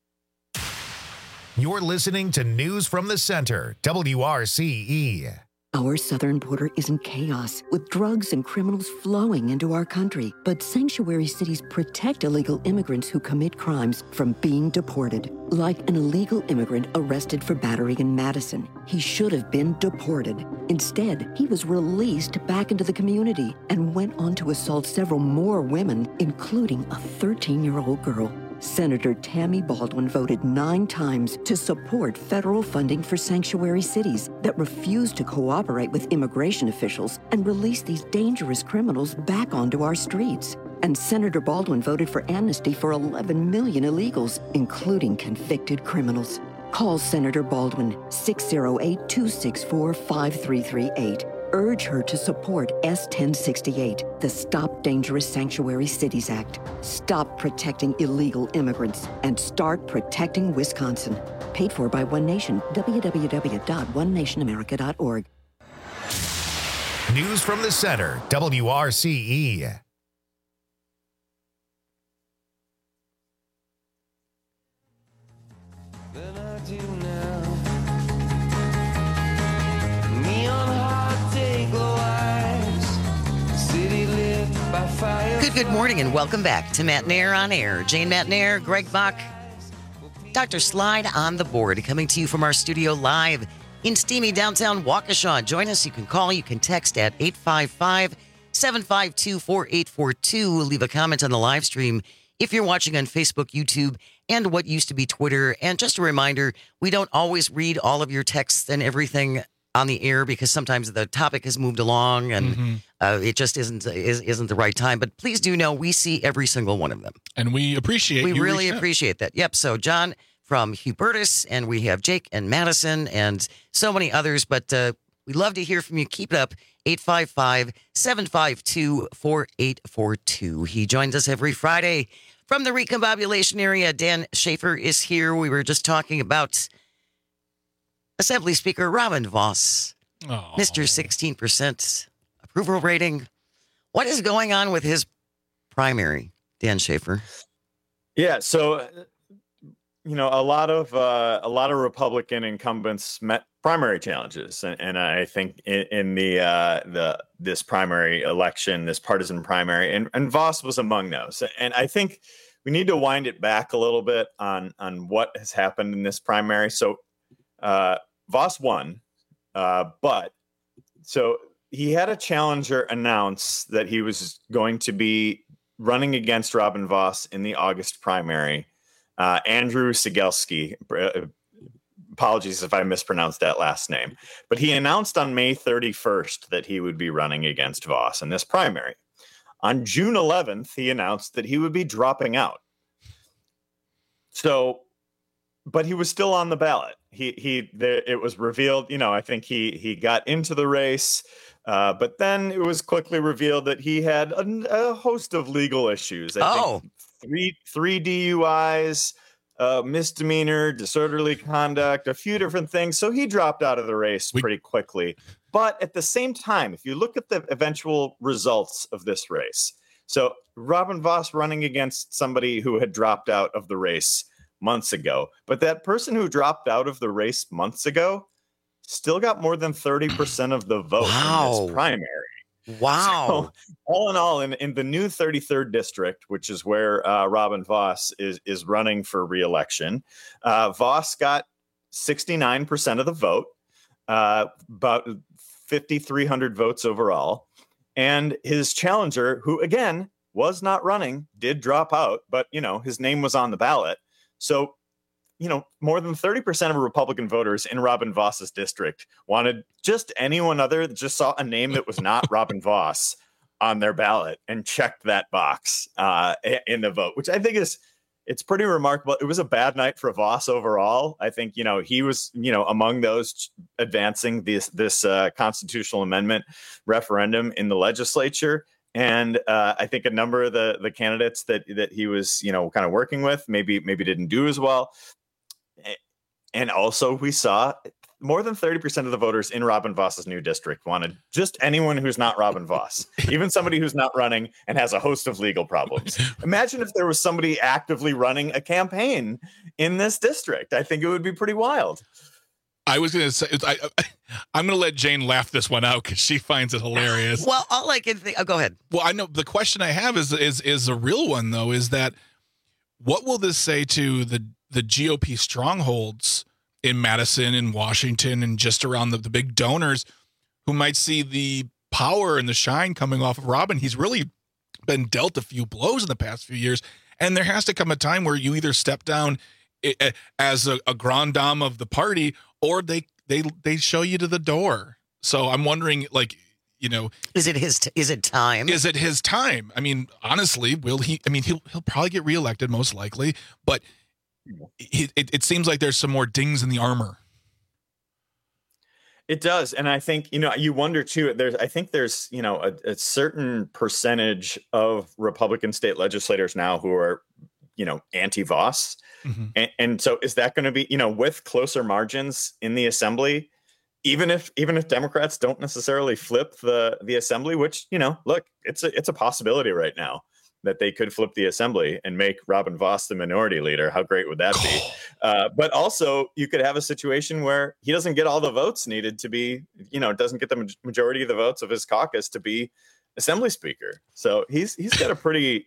You're listening to News from the Center, WRCE. Our southern border is in chaos, with drugs and criminals flowing into our country. But sanctuary cities protect illegal immigrants who commit crimes from being deported. Like an illegal immigrant arrested for battery in Madison. He should have been deported. Instead, he was released back into the community and went on to assault several more women, including a 13-year-old girl. Senator Tammy Baldwin voted 9 times to support federal funding for sanctuary cities that refuse to cooperate with immigration officials and release these dangerous criminals back onto our streets. And Senator Baldwin voted for amnesty for 11 million illegals, including convicted criminals. Call Senator Baldwin, 608-264-5338. Urge her to support S-1068, the Stop Dangerous Sanctuary Cities Act. Stop protecting illegal immigrants and start protecting Wisconsin. Paid for by One Nation, www.onenationamerica.org. News from the center, WRCE. Than I do now. Neon hot day glow eyes, city lit by fire. Good morning and welcome back to Matt Nair on Air. Jane Matt Nair, Greg Bach, Dr. Slide on the board, coming to you from our studio live in steamy downtown Waukesha. Join us. You can call, you can text at 855-752-4842. Leave a comment on the live stream if you're watching on Facebook, YouTube, and what used to be Twitter. And just a reminder, we don't always read all of your texts and everything on the air because sometimes the topic has moved along and it just isn't the right time. But please do know we see every single one of them. And we appreciate We you really reaching out. appreciate that. Yep. So John from Hubertus, and we have Jake and Madison and so many others. But we'd love to hear from you. Keep it up. 855-752-4842. He joins us every Friday from the recombobulation area. Dan Schaefer is here. We were just talking about Assembly Speaker Robin Vos, Mr. 16% approval rating. What is going on with his primary, Dan Schaefer? Yeah, so a lot of Republican incumbents met primary challenges, and I think in this primary election, this partisan primary, and Vos was among those. And I think we need to wind it back a little bit on what has happened in this primary. So Vos won, but so he had a challenger announce that he was going to be running against Robin Vos in the August primary. Andrew Sigelski, apologies if I mispronounced that last name, but he announced on May 31st that he would be running against Vos in this primary. On June 11th, he announced that he would be dropping out. So, but he was still on the ballot. It was revealed, I think he got into the race, but then it was quickly revealed that he had a host of legal issues. I think three DUIs, misdemeanor, disorderly conduct, a few different things. So he dropped out of the race pretty quickly. But at the same time, if you look at the eventual results of this race, so Robin Vos running against somebody who had dropped out of the race months ago, but that person who dropped out of the race months ago still got more than 30% of the vote in this primary. Wow. So, all in all, in the new 33rd district, which is where Robin Vos is running for re-election, Vos got 69% of the vote, about 5,300 votes overall. And his challenger, who again was not running, did drop out, but his name was on the ballot. So, more than 30% of Republican voters in Robin Vos's district wanted just anyone other that just saw a name that was not Robin Vos on their ballot and checked that box in the vote, which I think it's pretty remarkable. It was a bad night for Vos overall. I think, he was, among those advancing this constitutional amendment referendum in the legislature. And I think a number of the candidates that he was, kind of working with, maybe didn't do as well. And also we saw more than 30% of the voters in Robin Vos's new district wanted just anyone who's not Robin Vos, even somebody who's not running and has a host of legal problems. Imagine if there was somebody actively running a campaign in this district. I think it would be pretty wild. I was going to say, I'm going to let Jane laugh this one out because she finds it hilarious. Well, all I can think. Oh, go ahead. Well, I know the question I have is a real one though. Is that what will this say to the GOP strongholds in Madison and Washington and just around the big donors who might see the power and the shine coming off of Robin? He's really been dealt a few blows in the past few years, and there has to come a time where you either step down as a grand dame of the party, or they show you to the door. So I'm wondering, like, you know, is it time? Is it his time? I mean, honestly, will he? I mean, he'll probably get reelected most likely, but it seems like there's some more dings in the armor. It does, and I think, you know, you wonder too. I think there's you know a certain percentage of Republican state legislators now who are, you know, anti-Vos. Mm-hmm. And so is that going to be, you know, with closer margins in the assembly, even if Democrats don't necessarily flip the assembly, which, you know, look, it's a possibility right now that they could flip the assembly and make Robin Vos the minority leader. How great would that be? But also you could have a situation where he doesn't get all the votes needed to be, you know, doesn't get the majority of the votes of his caucus to be assembly speaker. So he's got a pretty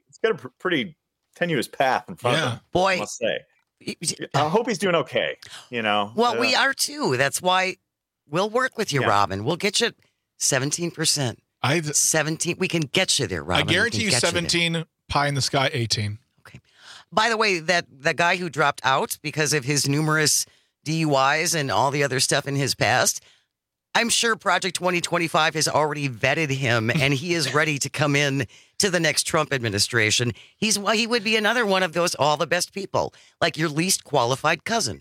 tenuous path in front of him. Boy, I must say. I hope he's doing okay. You know. Well, we are too. That's why we'll work with you, Robin. We'll get you 17%. 17. We can get you there, Robin. I guarantee you 17. Pie in the sky 18. Okay. By the way, the guy who dropped out because of his numerous DUIs and all the other stuff in his past, I'm sure Project 2025 has already vetted him, and he is ready to come in to the next Trump administration. He would be another one of those all the best people, like your least qualified cousin.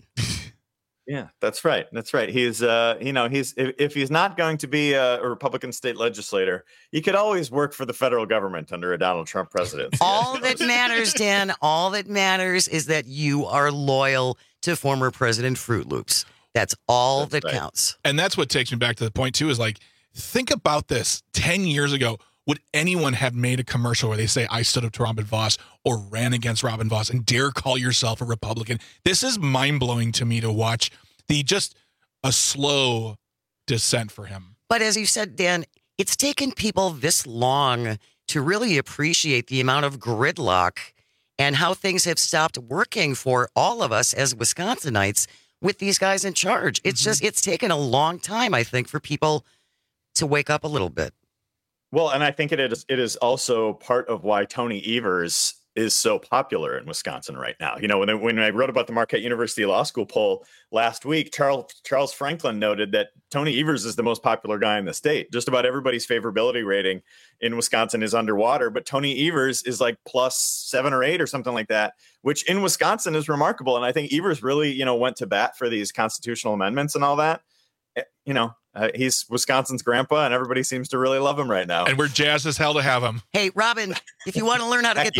Yeah, that's right. That's right. He's, you know, if he's not going to be a Republican state legislator, he could always work for the federal government under a Donald Trump presidency. All that matters, Dan, all that matters is that you are loyal to former President Fruit Loops. That's all that counts. And that's what takes me back to the point, too, is like, think about this. 10 years ago, would anyone have made a commercial where they say, I stood up to Robin Vos or ran against Robin Vos and dare call yourself a Republican? This is mind-blowing to me to watch just a slow descent for him. But as you said, Dan, it's taken people this long to really appreciate the amount of gridlock and how things have stopped working for all of us as Wisconsinites with these guys in charge. It's just, it's taken a long time, I think, for people to wake up a little bit. Well, and I think it is also part of why Tony Evers is so popular in Wisconsin right now. You know, when I wrote about the Marquette University Law School poll last week, Charles Franklin noted that Tony Evers is the most popular guy in the state. Just about everybody's favorability rating in Wisconsin is underwater, but Tony Evers is like +7 or 8 or something like that, which in Wisconsin is remarkable. And I think Evers really, you know, went to bat for these constitutional amendments and all that. You know, he's Wisconsin's grandpa, and everybody seems to really love him right now. And we're jazzed as hell to have him. Hey, Robin, if you want to learn how to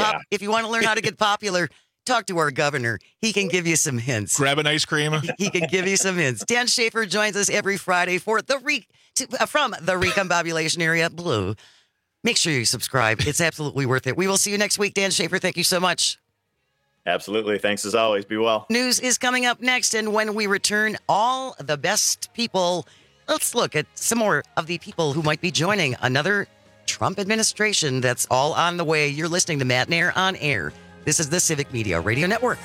get popular, talk to our governor. He can give you some hints. Grab an ice cream. He can give you some hints. Dan Schaefer joins us every Friday for from the Recombobulation Area Blue. Make sure you subscribe. It's absolutely worth it. We will see you next week. Dan Schaefer, thank you so much. Absolutely. Thanks as always. Be well. News is coming up next, and when we return, all the best people. Let's look at some more of the people who might be joining another Trump administration. That's all on the way. You're listening to Matt Nair on Air. This is the Civic Media Radio Network.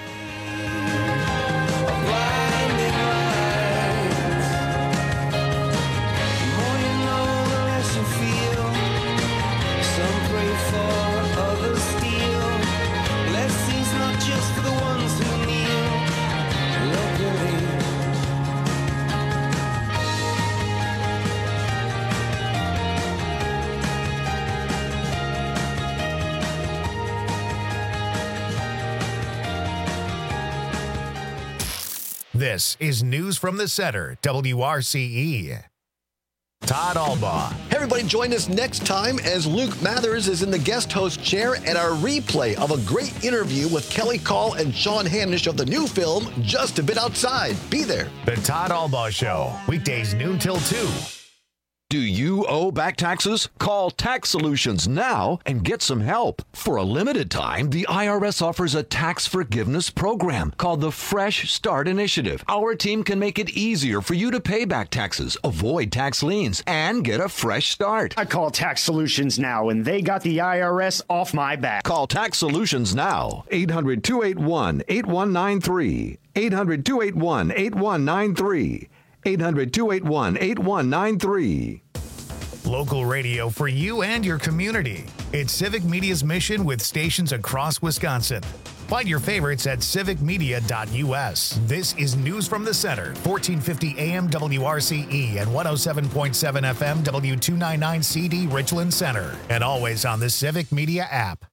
This is News from the Center, WRCE. Todd Albaugh. Hey, everybody, join us next time as Luke Mathers is in the guest host chair at our replay of a great interview with Kelly Call and Sean Hanish of the new film, Just a Bit Outside. Be there. The Todd Albaugh Show, weekdays noon till 2. Do you owe back taxes? Call Tax Solutions now and get some help. For a limited time, the IRS offers a tax forgiveness program called the Fresh Start Initiative. Our team can make it easier for you to pay back taxes, avoid tax liens, and get a fresh start. I call Tax Solutions now, and they got the IRS off my back. Call Tax Solutions now. 800-281-8193. 800-281-8193. 800-281-8193. Local radio for you and your community. It's Civic Media's mission with stations across Wisconsin. Find your favorites at civicmedia.us. This is News from the Center, 1450 AM WRCE and 107.7 FM W299CD Richland Center. And always on the Civic Media app.